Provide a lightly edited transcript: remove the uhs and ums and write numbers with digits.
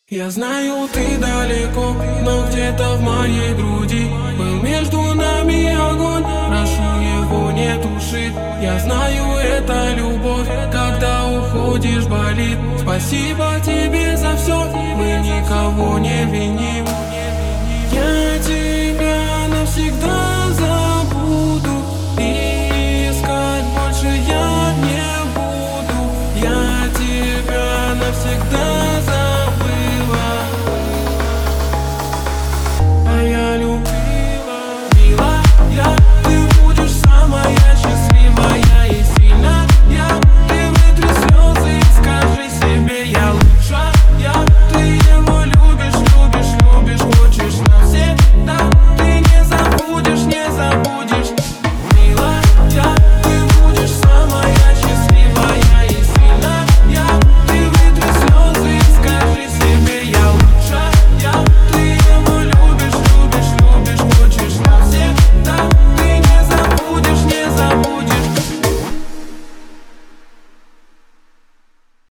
Я знаю, ты далеко, но где-то в моей груди был между нами огонь, прошу его не тушить. Я знаю, это любовь, когда уходишь болит. Спасибо тебе за все, мы никого не виним.